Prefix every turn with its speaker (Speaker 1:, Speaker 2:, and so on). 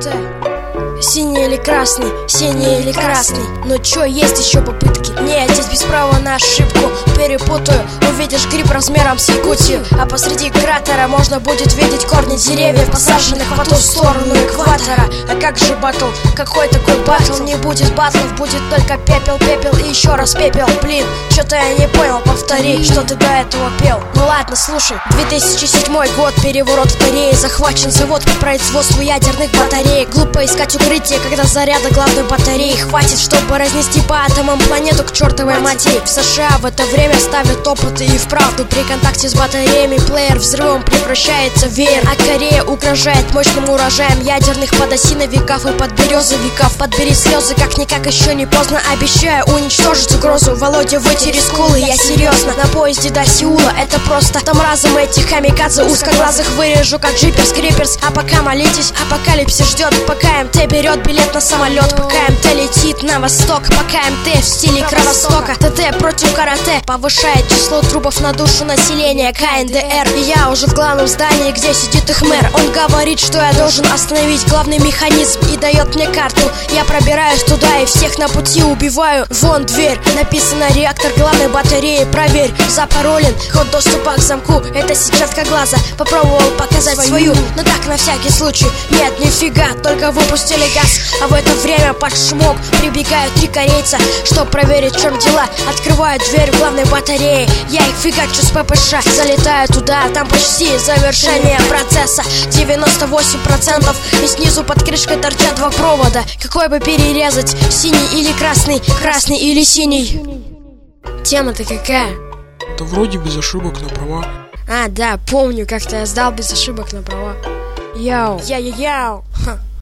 Speaker 1: Синий или красный, синий или красный. Но чё, есть еще попытки? Нет, здесь без права на ошибку. Перепутаю, увидишь гриб размером с Якутию. А посреди кратера можно будет видеть корни деревьев, посаженных по ту сторону экватора. А как же батл? Какой такой батл? Не будет батлов, будет только пепел, пепел и еще раз пепел. Блин, чё-то я не понял, повтори, что ты до этого пел. Ну ладно, слушай, 2007 год, переворот в Корее. Захвачен завод по производству ядерных батарей. Глупо искать укрытие, когда заряда главной батареи хватит, чтобы разнести по атомам планету к чертовой матери. В США в это время ставят опыты, и вправду при контакте с батареями плеер взрывом превращается в веер. А Корея угрожает мощным урожаем ядерных подосиновиков и подберезовиков. Подбери слезы, как-никак еще не поздно. Обещаю уничтожить угрозу. Володя, вытери скулы, я серьезно. На поезде до Сеула это просто. Там разом этих камикадзе узкоглазых вырежу, как джиперс криперс. А пока молитесь, апокалипсис ждет. Пока МТ берет билет на самолет, пока МТ летит на восток, пока МТ в стиле Кровостока. ТТ против карате повышает число трупов на душу населения КНДР. И я уже в главном здании, где сидит их мэр. Он говорит, что я должен остановить главный механизм и дает мне карту. Я пробираюсь туда и всех на пути убиваю. Вон дверь, написано реактор главной батареи. Проверь, запаролен, код доступа к замку. Это сетчатка глаза, попробовал показать свою, но так на всякий случай. Нет, нифига, только выпустили газ. А в это время под шумок прибегают 3 корейца, чтоб проверить, в чем дела. Открывают дверь главной батареи, я их фигачу с ППШ. Залетаю туда, там почти завершение процесса 98%, и снизу под крышкой торчат 2 провода. Какой бы перерезать, синий или красный, красный или синий? Тема-то какая?
Speaker 2: Да вроде без ошибок на права.
Speaker 1: А, да, помню, как-то я сдал без ошибок на права. Яу. Я-я-яу.